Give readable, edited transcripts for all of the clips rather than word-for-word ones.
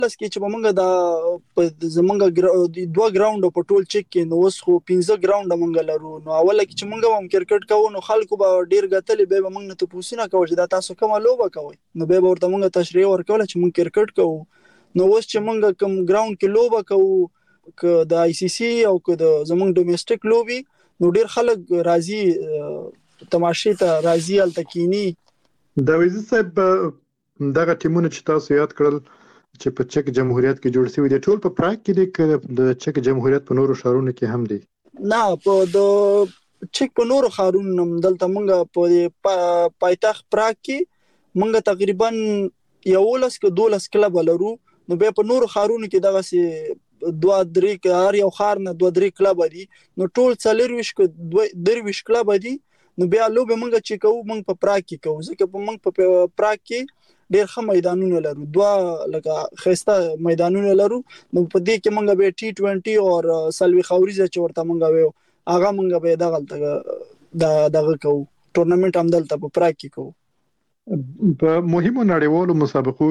لاس کې چې موږ د زمونږ دوه ګراوند په ټول چک کې نو اوس خو 15 ګراوند موږ لرو. نو اوله کې چې موږ هم کرکټ کوو نو خلکو به ډیر غتلې به موږ نه تاسو نه کوي چې دا تاسو کومه لوبه کوي نو به ورته موږ تشریح ورکول چې موږ کرکټ کوو. نو اوس چې موږ کوم ګراوند کې لوبه کوو ک د آی سی سی او ک د زمونږ ډومېسټک لوبي نو ډیر خلک راځي تماشې ته راځي التکینی. دا ویزه صاحب دغه ټیمونه چې تاسو یاد کړل چې په چک جمهوریت کې جوړ شوی دي ټول په پراګ کې دي د چک جمهوریت په نورو ښارونو کې هم دي؟ نه په د چک په نورو ښارونو دلته موږ په پایتخت پراګ کې موږ تقریبا 11 که 12 کلب لرو. نو به په نورو ښارونو کې دغه سي 2-3 هر یو ښار نه 2-3 کلب دي نو ټول 40 که 23 کلب دي. نو بیا لوبه موږ چې کوو موږ په پراګ کې کوو ځکه په موږ په پراګ کې ډیر ښه میدانونه لرو دوه لکه خسته میدانونه لرو. نو په دې کې موږ به T20 او سلوي خوريزه چې ورته موږ ویو هغه موږ به دغه کوو ټورنمنت هم دلته په پراګ کې کوو. په مهمو نړیوالو مسابقو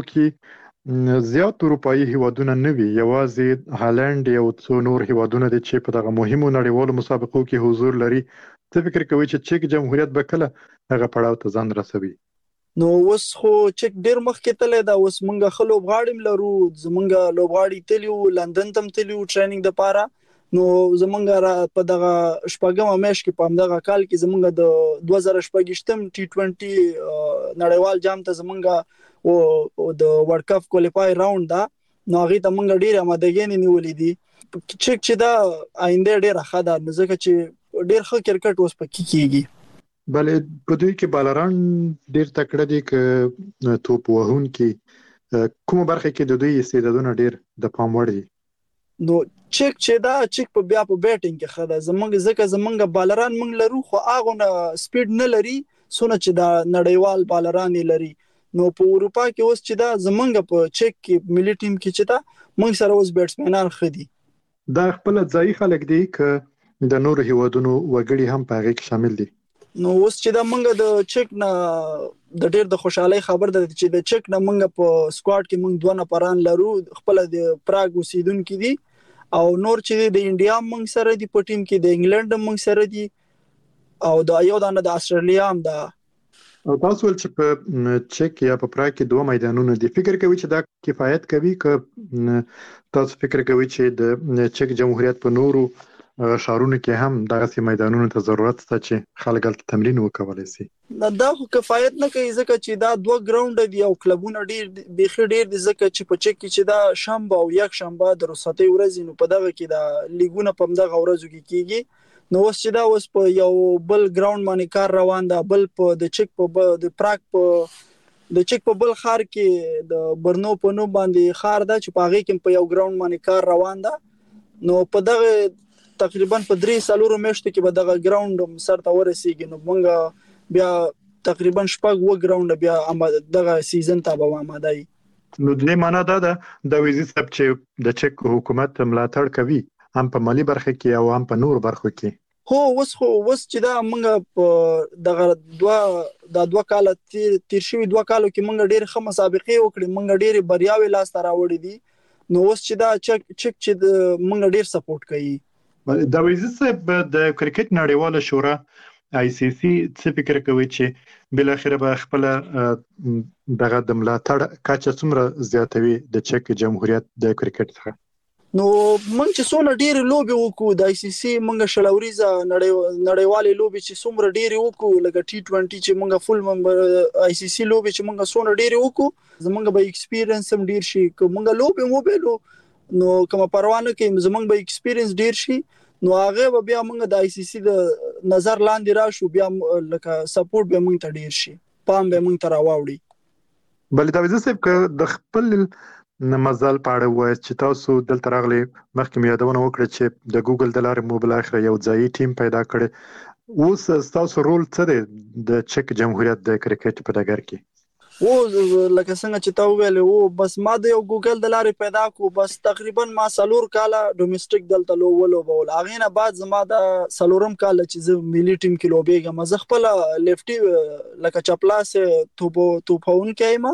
کې زیات اروپایي هیوادونه نه وي یوازې هالند یو څو نور هیوادونه دي چې په دغه مهمو نړیوالو مسابقو کې حضور لري. څه فکر کوي چې چک جمهوریت به کله هغه پړاو ته ځان رسوي؟ نو اوس خو چک ډیر مخکې تللی دا اوس موږ خلو غاړم لرو زمونږ لوبغاړي تلیو لندن تم تلیو ټریننګ د پاره. نو زمونږ په دغه شپږم میاشت کې په دغه کال کې زمونږ د 2018 T20 نړیوال جام ته زمونږ او د ورلد کپ کوالیفای راوند دا نو هغه ته موږ ډیر آمادګي نیولې دي. چک چې دا آینده ډیر ښه ده نو ځکه چې ډیر ښه کرکټ اوس پکې کیږي. بلې په دوی کې بالران ډیر تکړه دي ک توپ وهون کې کومه برخه کې د دوی استعدادونه ډیر د پام وړ دي؟ نو چک چې دا چک په بیا په بیټینګ کې خده زمونږ ځکه زمونږ بالران موږ لرو خو هغه نه سپیډ نه لري سونه چې دا نړیوال بالران لري. نو په اروپا کې اوس چې دا زمونږ په چک کې ملي ټیم کې چې دا موږ سره اوس بیټسمنان خدي دا خپل ځای خلک دي ک د نورو هیوادونو وګړي هم په هغه کې شامل دي. نو اوس چې دا موږ د چک نه د ډیر د خوشحالي خبر ده چې د چک نه موږ په سکواډ کې موږ 2 نفران لرو خپل د پراګ اوسیدونکو دي او نور چې د انډیا موږ سره دي په ټیم کې د انګلند موږ سره دي او د یو د استرالیا هم ده. او تاسو ول چې په چک یا په پراګ کې 2 میدانونه دي فکر کوي چې دا کفایت کوي ک تاسو فکر کوي چې د چک جمهوریت په نورو ښارونو کې هم دغه میدانونو ته ضرورت شته چې خلک هلته تمرین وکولای شي؟ دا خو کفایت نه کوي ځکه چې دا 2 ګراوند دي او کلبونه ډیر بيخي ډیر دي ځکه چې په چک کې چې دا شنبه او یک شنبه د رخصتۍ ورځې نو په دغه کې دا لیګونه په دغه ورځو کې کیږي. نو اوس چې دا اوس په یو بل ګراوند باندې کار روان ده بل په د چک په د پراګ په د چک په بل خار کې د برنو په نو باندې خار ده چې په هغه کې په یو ګراوند باندې کار روان ده. نو په دغه تقریبا په 3-4 میاشتو کې به دغه ګراوند سر ته ورسیږي. نو موږ بیا تقریبا 6 ګراوند بیا دغه سیزن ته به آماده یو. نو د معنا دا ده د ویزي سب چې د چک حکومت ملاتړ کوي هم په مالی برخه کې او هم په نور برخو کې. هو اوس چې دا موږ په دغه 2 کال تیر شوی 2 کالو کې موږ ډېر ښه مسابقې وکړې موږ ډېر بریاوي لاس ته راوړې دي. نو اوس چې دا چک چې موږ ډېر سپورټ کوي. دا ویزه صاحب د کرکټ نړیواله شورا آی سی سی څه فکر کوي چې بل اخر به خپل دغه د ملاتړ کچه څومره زیاتوي د چک جمهوریت د کرکټ څخه؟ نو موږ چې څونه ډېر لوبي وکړو د آی سی سی موږ شلوريزه نړیوالې لوبي چې څومره ډېر وکړو لکه T20 چې موږ فول ممبر آی سی سی لوبي چې موږ څونه ډېر وکړو زموږ به ایکسپیرینس هم ډېر شي که موږ لوبي موبایلو نو کوم پروانه کې زموږ به ایکسپیرینس ډېر شي نو هغه بیا موږ د آی سی سی د نظر لاندې راشو بیا لکه سپورټ به موږ ته ډیر شي پام به موږ ته راوړي. بل دا وزه صاحب که د خپل مزل پاړه وای چې تاسو دلته راغلي مخکې یادونه وکړه چې د ګوګل د لارې موبایل اخر یو ځای ټیم پیدا کړي اوس تاسو رول څه دی د چک جمهوریت د کرکټ په ډګر کې؟ او لکه څنګه چې تا ویل او بس ما د یو ګوګل د لارې پیدا کو بس تقریبا ما 4 کاله ډومېسټک دلته لوولو بول اغه نه بعد زما د 4 کاله چې زه ملي ټیم کې لوبېږم زه خپل لیفټي لکه چپلاس توپون کېما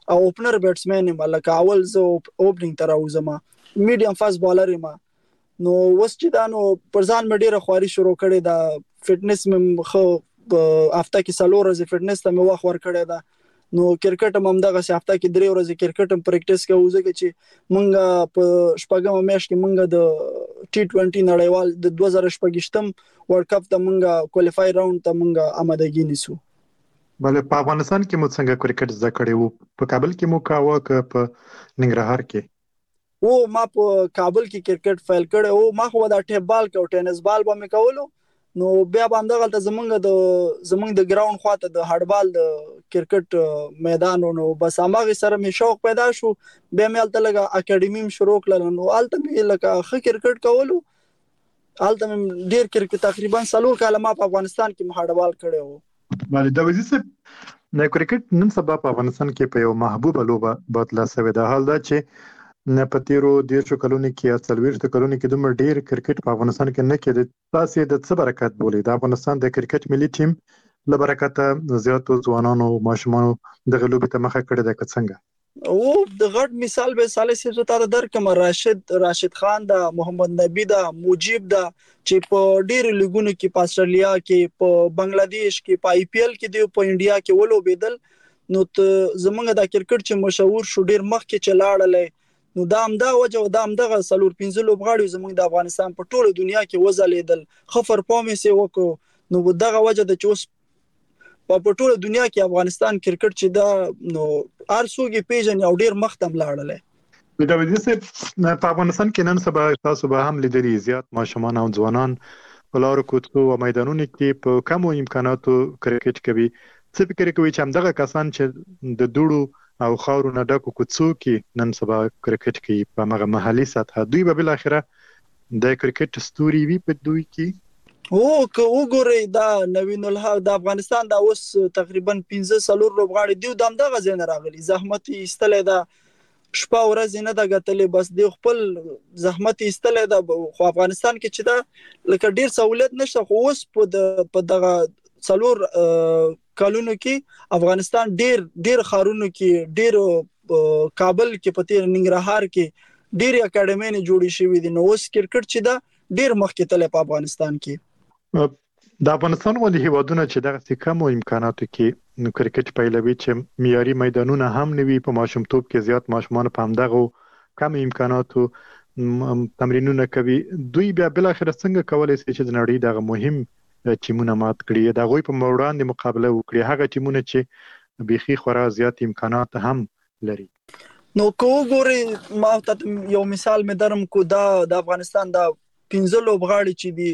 او اوپنر بیټسمن یم، لکه اول زه اوپننګ ته راوځم، میډیم فاست بالر یم. نو وس چې دا نو پر ځان مې ډیره خواري شروع کړې ده، فټنس مې خو هفته کې 4 ورځې فټنس ته مې وخت ورکړی ده. نو کرکټ هم دغه هفته کې 3 ورځې کرکټ هم پریکټیس کوو، ځکه چې مونږ په شپږم میاشت کې مونږ د T20 نړیوال د 2026م ورلد کپ ته مونږ کوالیفای راوند ته مونږ آمادګي نیسو. بل په افغانستان کې مو څنګه کرکټ زده کړی وو؟ په کابل کې مو کاوه که په ننګرهار کې؟ ما په کابل کې کرکټ فایل کړی او ما خو دا ټیپ بال او ټینس بال به مې کولو. نو بیا به هم دغلته زمونږ د ګراوند خواته د هډبال د کرکټ میدان، نو بس هغه سره مې شوق پیدا شو. بیا مې هلته لګه اکیډمي شروع کړل، نو هلته مې لکه ښه کرکټ کولو. هلته مې ډیر کرکټ تقریبا 4 کاله ما په افغانستان کې هډبال کړی وو. بله د وزیر د کرکټ نن سبا په افغانستان کې په یو محبوبه لوبه بدله شوې ده. حال دا چې په تیرو 10 کلونو کې یا 40 کلونو کې دومره ډیر کرکټ په افغانستان کې نه کېده. تاسو د څه برکت بولئ د افغانستان د کرکټ ملي ټیم له برکته زیاتو ځوانانو ماشومانو دغه لوبې ته مخه کړې ده که څنګه؟ او د غټ مثال به صالح صاحب ته درکم، راشد خان دا، محمد نبی دا، مجيب دا، چې په ډیر لیګونو کې په استرالیا کې، په بنگلاديش کې، په IPL کې دی، په انډیا کې ولوبېدل. نو زمونږ د کرکټ چې مشهور شو ډیر مخ کې چلاړلې. نو دا هم دا وجه او دا هم دغه 4-5 لوبغاړي زمونږ د افغانستان په ټوله دنیا کې وځلیدل، خفر پامې سي وکړو. نو دغه وجه د چوس په ټوله دنیا کې افغانستان کرکټ چې دا نو هر څوک پیژني او ډیر مخ ته لاړل. د وزیر په افغانستان کې نن سبا تاسو به هم لیدلي زیات ماشومان او ځوانان په لارو کوڅو او میدانونو کې په کمو امکاناتو کرکټ کوي. څه فکر کوي چې همدغه کسان چې د دوړو او خاورو نه ډکو کوڅو کې نن سبا کرکټ کوي په هغه محلي سطح، دوی به بل اخره د کرکټ ستوري وي په دوی کې؟ که وګورئ دا نوین الحق د افغانستان دا اوس تقریبا 15 لوبغاړي دی د همدغه ځای نه راغلي، زحمت ایستلی دا، شپه ورځ نه دا غتلې، بس دی خپل زحمت ایستلی دا. خو افغانستان کې چې دا لکه ډیر سہولت نشته، خو اوس په دغه 4 کالونو کې افغانستان ډیر خارونو کې، ډیر کابل کې، په تیر ننګرهار کې ډیر اکیډمي جوړې شوې دي. نو اوس کرکټ چې دا ډیر مخکې تللی په افغانستان کې. د افغانستان ولې هیوادونه چې دغه کم امکاناتو کې کرکټ پیلوي چې معیاري میدانونه هم نه وي، په ماشومتوب کې زیات ماشومان په همدغه کم امکاناتو تمرینونه کوي، دوی بیا بل اخر څنګه کولای شي چې د نړۍ دغه مهم ټیمونه مات کړي، د هغوی په وړاندې مقابله وکړي، هغه ټیمونه چې بيخي خورا زیات امکانات هم لري؟ نو کو ګوري ما ته یو مثال مې درم کو، دا د افغانستان دا 15 لوبغاړي چې دي،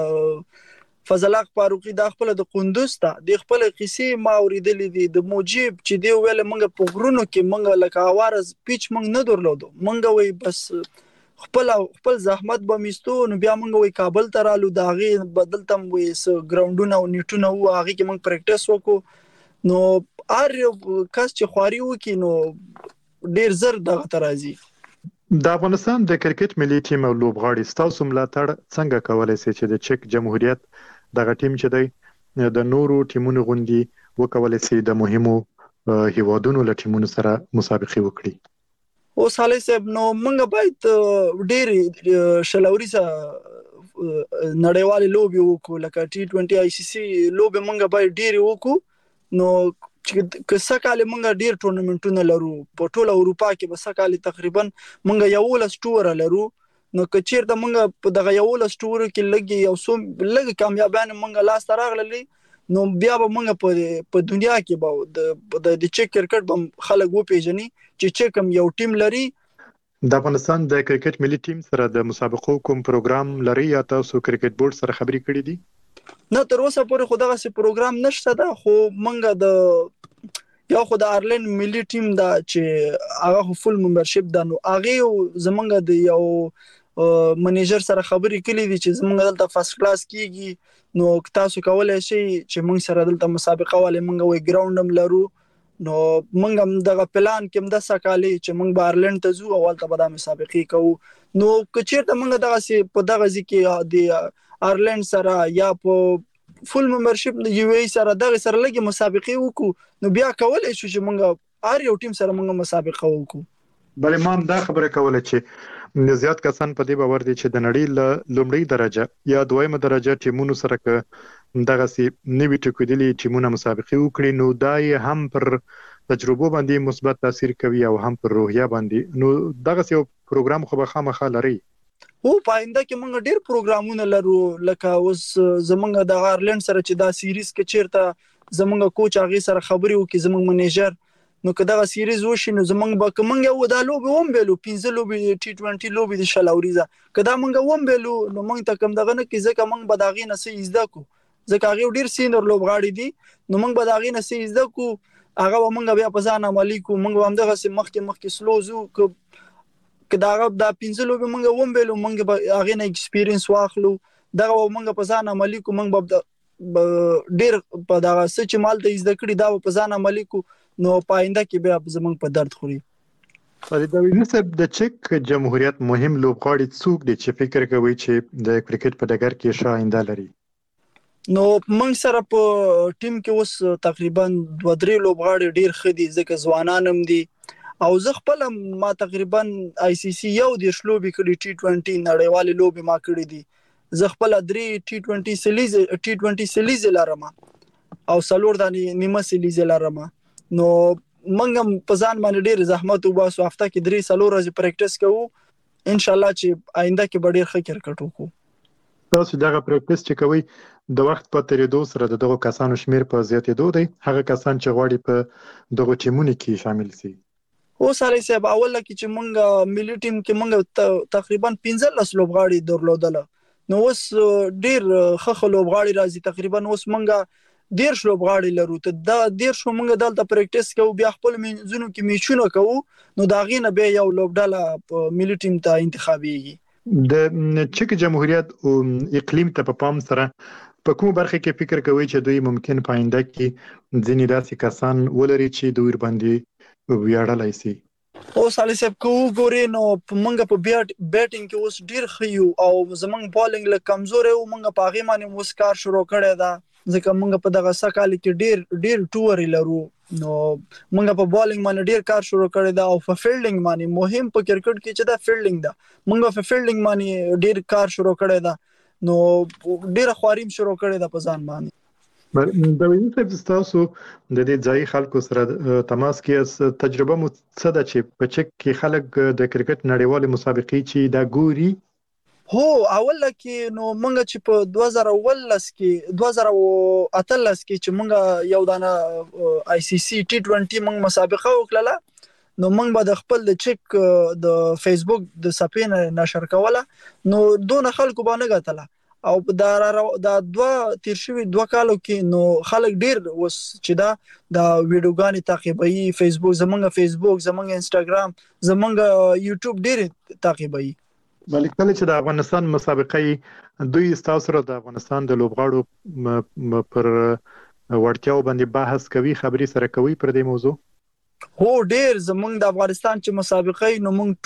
دا فضل حق فاروقي دا خپل د قندوز ته د خپل قصې ما اوریدلې دي، د مجيب چې دی ویل منګه په غرونو کې منګه لکه اوارز پیچ منګ نه درلودو، منګه وای بس خپل زحمت به میستو. نو بیا منګه وای کابل ته رالو، دا غي بدلتم وای س ګراوندونه او نیټونه و هغه کې منګ پریکټیس وکړو. نو ار کس چې خواري وکي نو ډیر زر دغه ترازی. د افغانستان د کرکټ ملي ټیم او لوبغاړي ستاسو ملاتړ څنګه کولای شي چې د چک جمهوریت دغه ټیم چې دی د نورو ټیمونو غوندي وکولای شي د مهمو هیوادونو له ټیمونو سره مسابقه وکړي؟ او صالح صاحب نو موږ باید ډېر شلوري نړیوال لوبي وکړو، لکه T20 ICC لوبي موږ باید ډېر وکړو. نو که سکهاله موږ ډیر ټورنمنټونه لرو په ټوله اروپا کې، به سکهاله تقریبا موږ یو لستور لرو. نو که چیرته موږ په دغه یو لستور کې لګي یو څو لګي کامیابان موږ لاس راغلي، نو بیا به موږ په دنیا کې به د چک کرکټ به خلک و پیژني چې چکم یو ټیم لري. د افغانستان د کرکټ ملي ټیم سره د مسابقو کوم پروګرام لري یا تاسو کرکټ بورډ سره خبرې کړې دي؟ نه تر اوسه پورې خو دغه سي پروګرام نشته ده، خو منګه د یو خو د آیرلند ملي ټیم دا چې هغه فل ممبرشپ ده، نو هغه زمونږ د یو منیجر سره خبرې کړې دي چې زمونږ دلته فرست کلاس کیږي، نو تاسو کولای شئ چې موږ سره دلته مسابقه والے موږ وی ګراوندم لرو. نو موږ هم دغه پلان کې د سکهاله چې موږ به آیرلند ته ځو او ولته به د مسابقه کوو. نو که چیرته موږ دغه سي په دغه ځکه د آیرلند سره یا په فل ممبرشپ د UAE سره دغه سره لګي مسابقه وکړو، نو بیا کولای شو چې موږ هر یو ټیم سره موږ مسابقه وکړو. بلې ما هم دا خبره کوله چې زیات کسان په دې باور دي چې د نړۍ له لومړۍ درجه یا دویمه درجه ټیمونو سره که دغسې نوي ټوکېدلي ټیمونه مسابقې وکړي نو دا یې هم پر تجربو باندې مثبت تاثیر کوي او هم پر روحیه باندې. نو دغسې یو پروګرام خو به خامخا لري. هو په آینده کې موږ ډېر پروګرامونه لرو، لکه اوس زمونږ د آیرلند سره چې دا سیریز کې چیرته زمونږ کوچ هغې سره خبرې وکړي، زمونږ منیجر، نو که دغه سیریز وشي نو زمونږ به که موږ یو دا لوبې ومبیلو 15 لوبې T20 لوبې د 20 اوریزه که دا موږ ومبیلو نو موږ ته کوم دغه نه کړي، ځکه موږ به د هغې نه څه زده کړو، ځکه هغې ډېر سینر لوبغاړي دي، نو موږ به د هغې نه څه زده کړو، هغه به موږ بیا په ځان عملي کړو، موږ به همدغسې مخکې سلو ځو. که دا 15 لوبې موږ ومبیلو موږ به هغې نه ایکسپیرینس واخلو، دغه به موږ په ځان عملي کړو، موږ به ډېر په دغه څه چې ما هلته زده کړي دا به په ځان عملي کړو، نو په آینده کې بیا زموږ په درد خوري. فرید صاحب د چک جمهوریت مهم لوبغاړي څوک دي چې فکر کوي چې د کرکټ په ډګر کې ښه آینده لري؟ نو موږ سره په ټیم کې اوس تقریبا 2-3 لوبغاړي ډېر ښه دي، ځکه ځوانان هم دي، او زه خپل ما تقریبا ICC 11 لوبې کړي T20 نړیوالې لوبې ما کړي دي، زه خپل 3 T20 سیلیز لرم او 4 دانې نیمه سیلیز لرم، نو موږ هم په ځان باندې ډېر زحمت وباسو، هفته کې 3-4 ورځې پریکټس کوو، ان شاء الله چې آینده کې به ډېر ښه کرکټ وکړو. تاسو دغه پریکټس چې کوئ د وخت په تیریدو سره د دغو کسانو شمیر په زیاتېدو دی، هغه کسان چې غواړي په دغو ټیمونو کې شامل شي؟ اوس علي صاحب اوله کې چې موږ ملي ټیم کې موږ تقریبا 15 لوبغاړي درلودل، نو اوس ډېر ښه لوبغاړي راځي، تقریبا اوس موږ 10 لوبغاړي لرو، ته دا 10 موږ دلته پریکټس کوو، بیا خپل منځونو کې میچونه کوو، نو دا غي نه به یو لوبډاله ملي ټیم ته انتخابيږي. د چک جمهوریت او اقلیم ته په پام سره په کوم برخه کې فکر کوي چې دوی ممکن په آینده کې ځینې داسې کسان ولري چې دوی باندې ویاړلای شي؟ اوس علي صاحب کو ګورې نو موږ په بیټینګ کې اوس ډیر خيو او زمنګ بالینګ له کمزور او موږ په هغه باندې مسکار شروع کړی دا، ځکه موږ په دغه سکهال کې ډیر ټور لرو، نو موږ په بالینګ باندې ډیر کار شروع کړی دا، او په فیلډینګ باندې مهم په کرکټ کې چې دا فیلډینګ دا موږ په فیلډینګ باندې ډیر کار شروع کړی دا، نو ډیر خواریم شروع کړی دا په ځان باندې. د ویني صاحب تاسو د دې ځای خلکو سره تماس کې تجربه مو څه ده چې په چک کې خلک د کرکټ نړیوالې مسابقې چې دا ګوري؟ هو اول کې نو موږ چې په 2018 کې چې موږ یو دانه ICC T20 موږ مسابقه وکړه، نو موږ به د خپل د چک د فیسبوک د صفحې نشر کوله، نو دون خلکو باندې غتله، او دا تیر شوی 2 کالو کې نو خلک ډیر وس چې دا د ویډیوګانې تعقیبوي، فیسبوک زمونږ انستګرام زمونږ یوټیوب ډیر تعقیبوي. ملک کله چې د افغانستان مسابقې دوی تاسو سره د افغانستان د لوبغاړو پر وړتیاو باندې بحث کوي، خبري سره کوي پر دې موضوع؟ هو ډیر زمونږ د افغانستان چې مسابقې نو موږ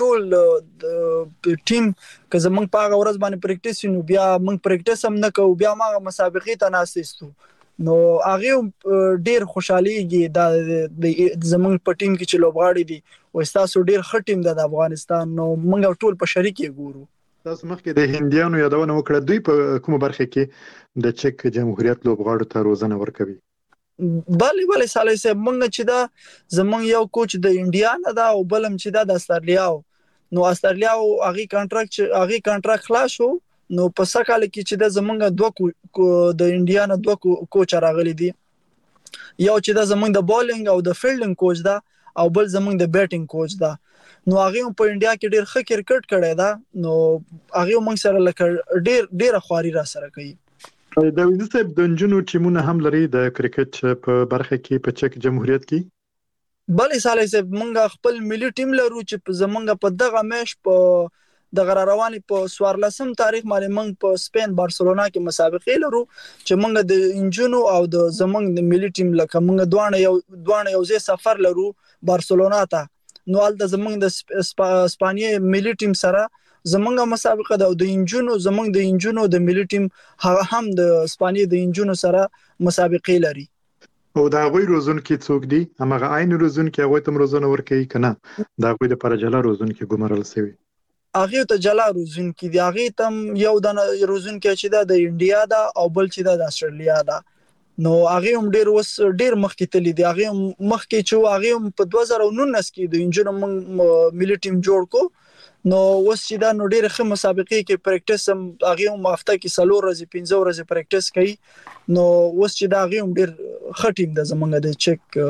ټول ټیم که زمونږ په هغه ورځ باندې پریکټس نو بیا موږ پریکټس هم نه کوو، بیا ما مسابقې ته ناسېستو، نو هغه ډیر خوشاليږي د زمونږ په ټیم کې چې لوبغاړي دي او تاسو ډیر ښه ټیم د افغانستان، نو موږ ټول په شریک ګورو. تاسو مخکې د هندیانو یادونه وکړه، دوی په کومه برخه کې د چک جمهوریت لوبغاړو ته روزنه ورکوي؟ بله سالي صاحب موږ چې دا زمونږ یو کوچ د انډیا نه دا او بلم چې دا د استرالیا، نو استرالیا هغه کانټراکټ خلاص شو، نو په سکهال کې چې دا زمونږ د انډیا نه 2 کوچ راغلي دي، یو چې دا زمونږ د بالینګ او د فیلډینګ کوچ دا، او بل زمونږ د بیټینګ کوچ دا، نو هغه په انډیا کې ډیر ښه کرکټ کړی دا، نو هغه موږ سره لکه ډیر خواري را سره کوي. د ویني صاحب د نجونو ټیمونه هم لري د کرکټ په برخه کې په چک جمهوریت کې؟ بلې سالي صاحب موږ خپل ملي ټیم لرو چې زمونږ په دغه میش په د غرارواني په 14 تاریخ باندې موږ په سپین بارسلونا کې مسابقې لرو، چې موږ د انجونو او د زمونږ د ملي ټیم لکه موږ دوانه یو ځای سفر لرو بارسلونا ته، نو الته زمونږ د اسپانیې ملي ټیم سره زمونږه مسابقه ده، او د انجونو زمونږ د انجونو د ملي ټیم هم د اسپانیې د انجونو سره مسابقې لري. او دا غوي روزونکي څوک دي هغه عین روزونکي هغه تم روزنه ورکوي کنه دا غوي د پرجلا روزونکي ګمرل سوي هغه ته جلا روزونکي دي هغه تم یو د روزونکي چې دا د انډیا دا او بل چې دا د استرالیا دا نو هغه هم ډیر مخکې تللی دی هغه مخکې چې هغه په 2019 کې د انجن ملي ټیم جوړ کو نو اوس چې دا نو ډیر ښه مسابقې کې پریکټیس هم هغه هم هفته کې 4 ورځې 15 ورځې پریکټیس کوي نو اوس چې دا هغه هم ډیر ښه ټیم د زمونږ د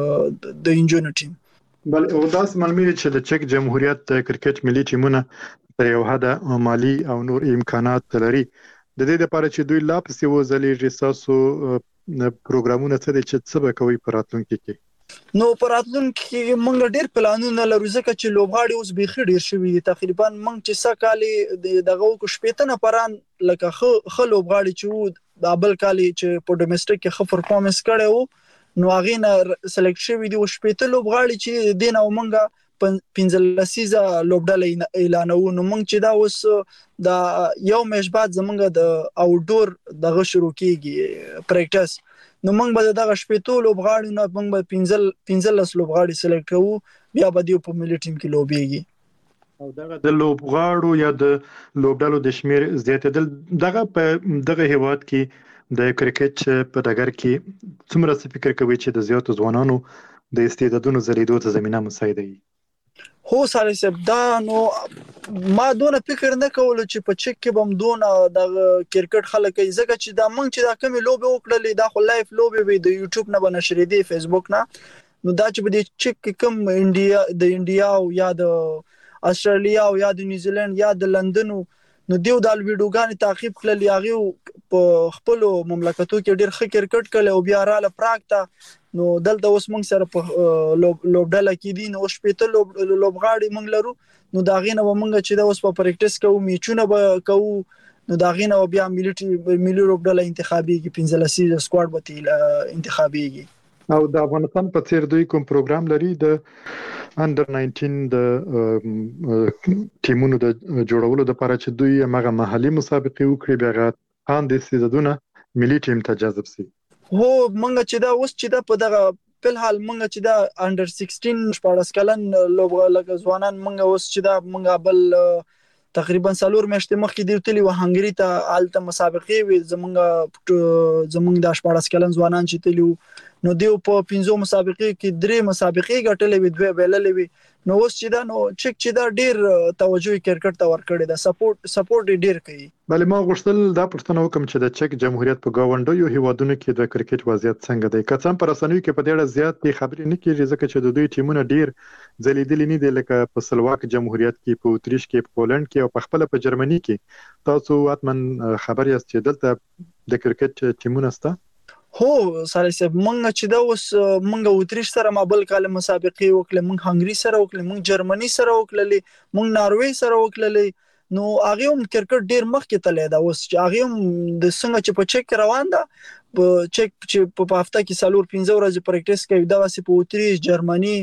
چک د انجن ټیم بل او داس معلومه چې د چک جمهوریت کرکټ ملي ټیمونه تر یو حد مالی او نور امکانات لري د دې لپاره چې دوی لا پسې وځلې رساسو پروګرامونه څه دي چې څه به کوي په راتلونکي کې نو په راتلونکي کې موږ ډیر پلانونه لرو ځکه چې لوبغاړي اوس بيخي ډیر شوي تقریبا موږ چې سکالي دغه کو شپېتنه پران لکه خو لوبغاړي چې د بل کالي چې په ډومېسټک کې خو پرفورمنس کړي وو نو هغه نه سلیکټ شوی دی او شپېته لوبغاړي چې دین او موږ 15 لسیزه لوبډل اعلانو نو موږ چې دا اوس د یو میش بعد زمونږ د اوټډور دغه شروع کیږي پریکټیس نو موږ به دغه شپېتو لوبغاړي نه موږ به 15 لوبغاړي سلیکټ کوو بیا به دی په ملي ټیم کې لوبيږي او دغه د لوبغاړو یا د لوبډلو د شمیر زیاتېدل دغه په دغه هیواد کې د کرکټ په ډګر کې څومره فکر کوي چې د زیاتو ځوانانو د استعدادونو زریدو ته زمينه مساعده وي هو ساري صاحب دا نو ما دونه فکر نه کول چې په چک کې بم دونه د کرکټ خلک ځکه چې دا مونږ چې دا کمی لوبه وکړلې دا خو لایف لوبه وي د یوټیوب نه بنشرې دي فیسبوک نه نو دا چې په دې چک کې کم انډیا او یا د استرالیا او یا د نیوزیلند یا د لندن نو دیو د ویډیوګان تعقیب کړل یاغي په خپل مملکتو کې ډېر ښه کرکټ کړل او بیا رااله پراګ ته نو دلته اوس موږ سره په لوبډله کې دي نو شپېته لوبغاړي موږ لرو نو دا غینه موږ چې دا اوس په پریکټیس کوو میچونه به کوو نو دا غینه بیا ملي لوبډله انتخابي کې 15 سیزه سکواډ به انتخابيږي او د افغانستان په څیر دوی کوم پروګرام لري د انډر 19 د ټیمونو د جوړولو لپاره چې دوی هغه محلي مسابقې وکړي بیا ان د سیزدونه ملي ټیم ته جذب شي هو مونږ چې دا اوس چې دا په دغه په حال مونږ چې دا انډر 16 14 کلن لوبغاړي ځوانان مونږ اوس چې دا مونږ بل تقریبا 4 میاشتې مخکې دی تللی و هنګری ته آلته مسابقې وي زمونږ د 14 کلن ځوانان چې تللی نو دیو په 15 مسابقې کې 3 مسابقې ګټلې وي 2 بیللې وي نو اوس چې دا نو چک چې دا ډیر توجه کرکټ ته ورکړي دا سپورټ ډیر کوي بل ما غوښتل دا پښتنه وکم چې د چک جمهوریت په گاونډیو هیوادونو کې د کرکټ وضعیت څنګه دی کڅم پر رسنیو کې په ډیره زیات خبرې نه کیږي ځکه چې د دوی ټیمونه ډیر ځلیدلې نه دي لکه په سلواک جمهوریت کې په اتریش کې په پولند کې او په خپل په جرمني کې تاسو اتمن خبر یاست چې دلته د کرکټ ټیمونه سته هو ساري صاحب مونږ چې دا اوس مونږ اتریش سره مابل کال مسابقې وکړې مونږ هنګری سره وکړې مونږ جرمني سره وکړلې مونږ ناروې سره وکړلې نو هغه هم کرکټ ډیر مخکې تللی دا اوس چې هغه هم د څنګه چې په چک روان ده په چک چې په هفته کې 4-15 ورځې پریکټیس کوي دا واسي په اتریش جرمني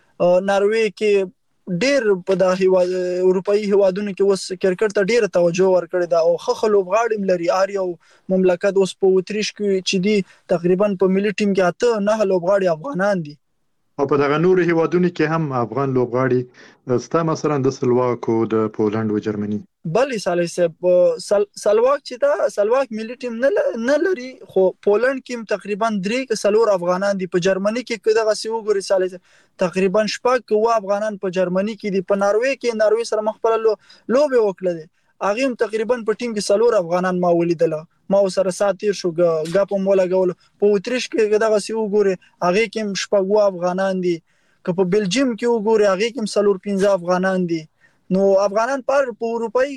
ناروې کې ډیر په د هیواد اروپאי هیوادونو کې اوس کرکټ ته ډیر توجه ورکړي دا او خخ لوبغاړي لري اریو مملکت اوس په اتریش کې چې دی تقریبا په ملي ټیم کې 8-9 لوبغاړي افغانان دي او په دغه نور هیوادونو کې هم افغان لوبغاړي ستا مثلا د سلواک او د پولند او جرمني بلې سالي صاحب سلواک چې دا سلواک ملي ټیم نه لري خو پولند کې تقریبا 3 افغانان دي په جرمني کې دغه سی وګوري سالي تقریبا 6 افغانان په جرمني کې دي په ناروې سره مخبل لوبه وکړه هغه هم تقریبا په ټیم کې 4 افغانان ما ولیدل ما سره ساتیر شو غاپ مولا غول په اتریش کې دغه سی وګوري هغه کې 6 افغانان دي که په بلجیم کې وګوري هغه کې 4-15 افغانان دي نو افغانان په اروپאי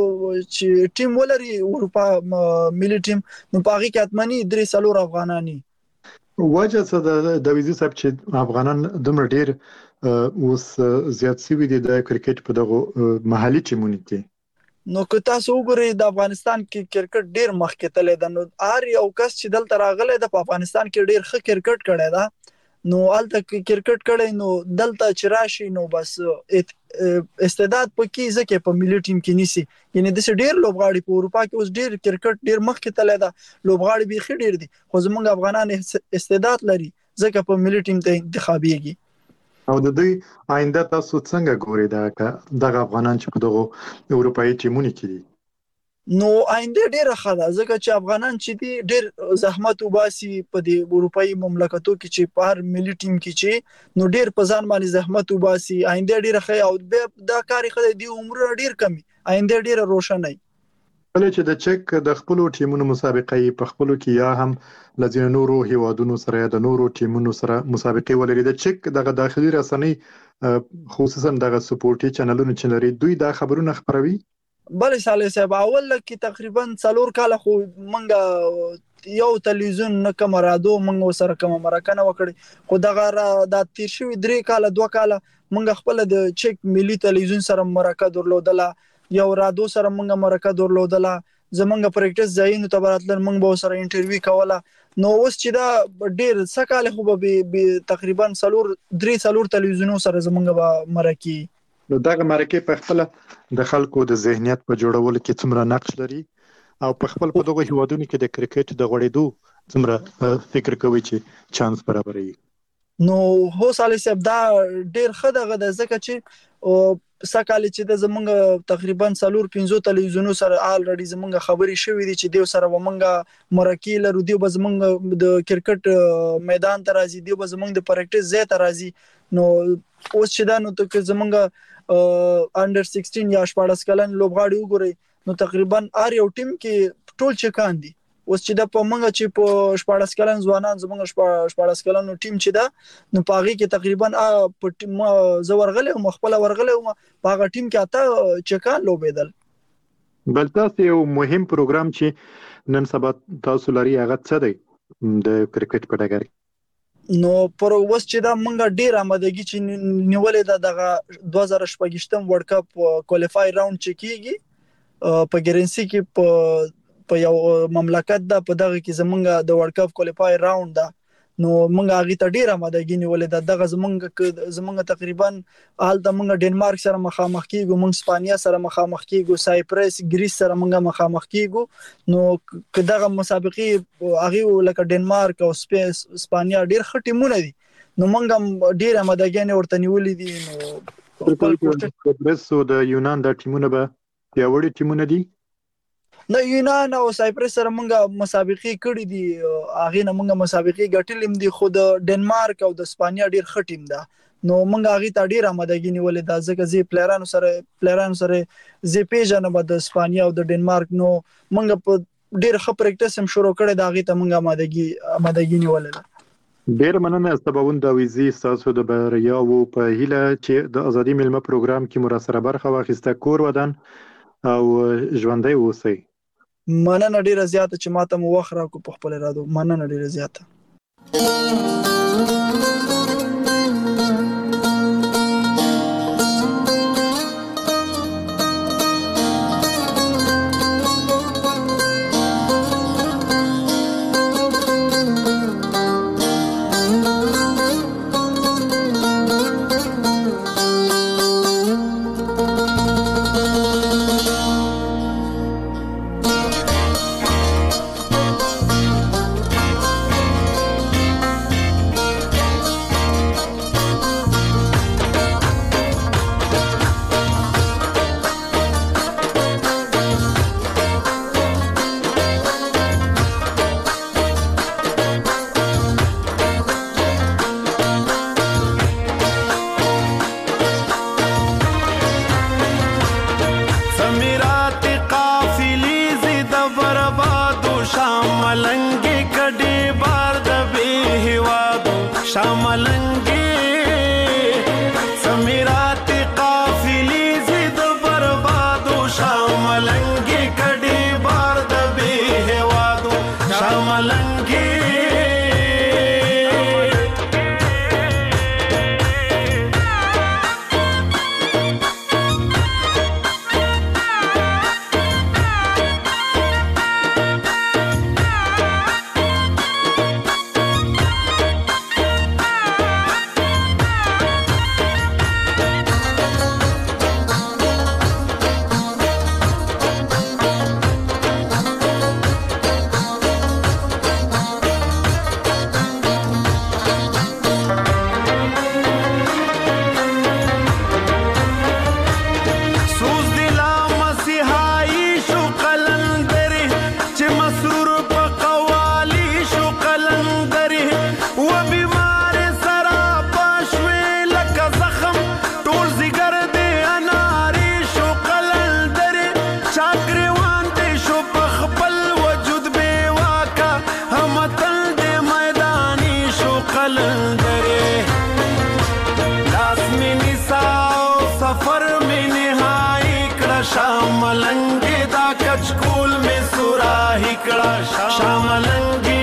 چې ټیم ولري اروپا ملي ټیم نو په هغه کې اتمنی 3 افغانانی وجه څه د ویزي صاحب چې افغانان دومره ډیر اوس زیات سوي دي د کرکټ په دغه محلي ټیمونو کې نو که تاسو وګورئ د افغانستان کې کرکټ ډیر مخکې تللی ده نو هر یو کس چې دلته راغلی د افغانستان کې ډیر ښه کرکټ کړی ده نو الته کرکټ کړی نو دلته چې راشي نو بس استعداد پکې ځکه په ملي ټیم کې نيسي یعنی د ډیر لوبغاړي په اروپا کې اوس ډیر کرکټ ډیر مخکې تللی ده لوبغاړي بيخي ډیر دي خو زمونږ افغانان استعداد لري ځکه په ملي ټیم ته انتخابيږي. او د دوی آینده تاسو څنګه ګورئ دغه افغانان چې په دغه اروپאי ټیمونو کې دي؟ نو آینده ډیره ښه ده ځکه چې افغانان چې دي ډیر زحمت وباسي په دې اروپאי مملکتو کې چې په هر ملي ټیم کې چې نو ډیر په ځان باندې زحمت وباسي آینده ډیره ښه او دا کار ښه دی عمر ډیر کمی آینده ډیره روشنه وي. کله چې د چک د خپل ټیمونو مسابقې په خپل کې یا هم لږ نورو هیوادونو سره د نورو ټیمونو سره مسابقې ولري د چک دغه داخلي رسنۍ خصوصا دغه سپورټي چینلونو چې لري دوی دا خبرونه خبروي؟ بله صالح صاحب اول کې تقریبا 4 کال خو منګه یو تلویزیون نه کوم رادیو منګه سره کوم مرکه وکړي خو دغه د تیر شوی 3 کال 2 کال منګه خپل د چک ملي تلویزیون سره مرکه درلودله یو رادیو سره منګه مرکه درلودله زمونږ پریکټیس ځایونو ته براتل منګه به سره انټرویو کوله نو اوس چې دا ډیر سکاله خو به تقریبا 3 تلویزیونونو سره زمونږ به مرکه نو دغه مرکه په خپل د خلکو د ذهنیت په جوړولو کې څومره نقش لري او په خپل په دغه هیوادونو کې د کرکټ د غوړېدو څومره فکر کوي چې چانس برابري؟ نو هو صالح صاحب دا ډیر ښه دغه د ځکه چې سکاله چې د زمونږ تقریبا 4-5 تلویزیونونو سره الریډي زمونږ خبري شوې دي چې دیو سره ومنګه مرکه لرو دیو به زمونږ د کرکټ میدان ته راځي دیو به زمونږ د پریکټیس ځای ته راځي نو اوس چې دا نو ته زمونږ انډر 16 یا 14 کلن لوبغاړي وګوري نو تقریبا ار یو ټیم کې ټول چکان دي اوس چې د پمنګ چې په 14 کلن ځوانان زمونږ 14 کلن ټیم چې دا نو پاغي کې تقریبا په زورغله او مخبل ورغله او پاغه ټیم کې اته چکان لوبېدل. بل تاسو یو مهم پروګرام چې نن سبا تاسو لري هغه څه دی د کرکټ په ډګر نو پر اوس چې دا منګه ډیر آمادګي چې نیولې دغه 2018 ورلد کپ کوالیفای راوند چې کیږي په ګرنسي کې په یو مملکت دا په دغه کې زمونږ د ورلد کپ کوالیفای راوند دا نو مونږ هغه ته ډیر آمادګي نیولې دغه زمونږ تقریبا حال د مونږ ډنمارک سره مخامخ کیږو مونږ اسپانیا سره مخامخ کیږو سایپرس ګریس سره مونږ مخامخ کیږو نو دغه مسابقې هغه لکه ډنمارک او اسپانیا ډیر ښه ټیمونه دي نو مونږ ډیر آمادګي ورته نیولې دي نو سایپرس او د یونان د ټیمونه به پیاوړي ټیمونه دي نو یونان او سایپرس سره مونږه مسابقې کړې دي هغه نه مونږه مسابقې ګټلې دي خو د ډنمارک او د اسپانیا ډیر ښه ټیم ده نو مونږه هغه ته ډیر آمادګي نیولې ده ځکه زی پلیرانو سره زی پیژنه د اسپانیا او د ډنمارک نو مونږه په ډیر ښه پریکټیس هم شروع کړې ده هغه ته مونږه آمادګي نیولې ده. ډیر مننه سباوند دا ویزي تاسو د بریا او په هیله چې د ازادي ملمه پروګرام کې مراسره برخه واخیسته کور ودان او ژوندۍ اوسئ. مننه ډیره زیاته چې ماته مو وخت راکو په خپل رادو مننه ډیره زیاته. شاملنګي دا کچکول می سوراهی کړه شاملنګي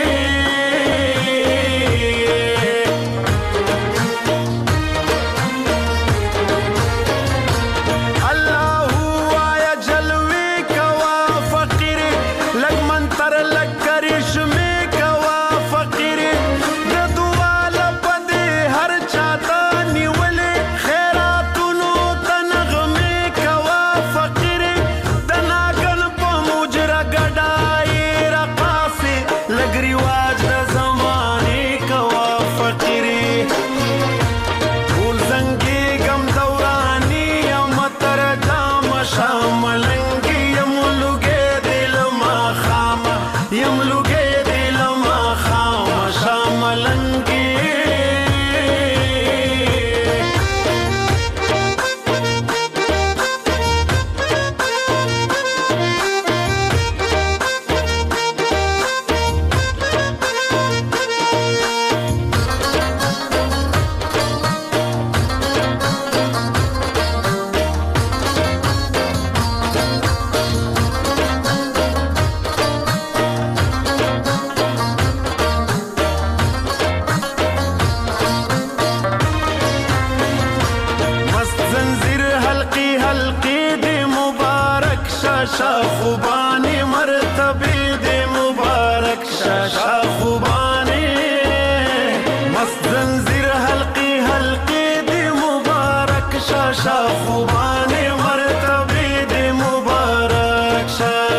شاخوبانی مرتبی دی مبارک شاخوبانی مست زنجیر حلقی حلقی دی مبارک شاخوبانی مرتبی دی مبارک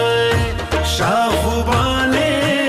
شاخوبانی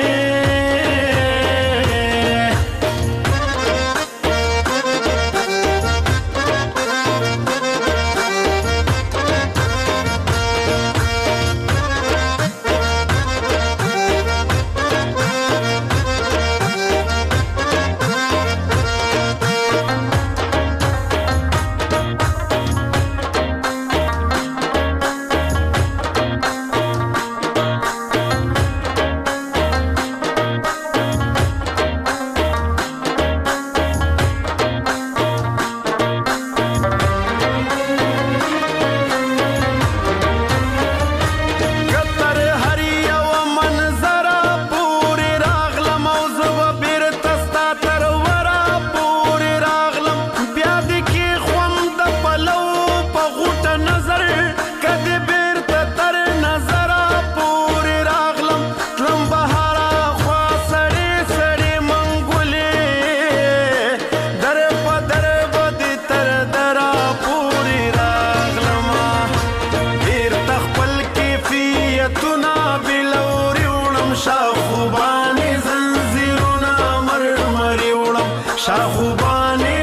شاخوبانی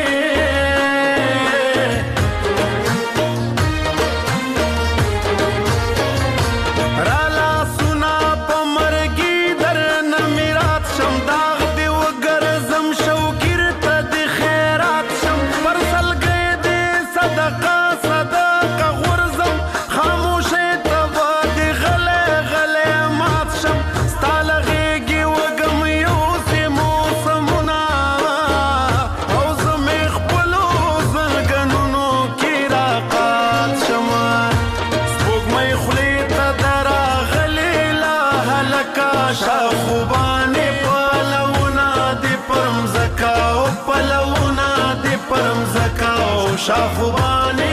رالا سنا پمرگی در نمیرات شم داغ دی و گرزم شوگیر تا دی خیرات شم پرسل گئی دی صدقه صدقه غرزم خاموشی تبا دی غلی غلی مات شم ستالغیگی و گمیوسی موسمونا شاخوبانی پلونا دی پرم زکاو پلونا دی پرم زکاو شاخوبانی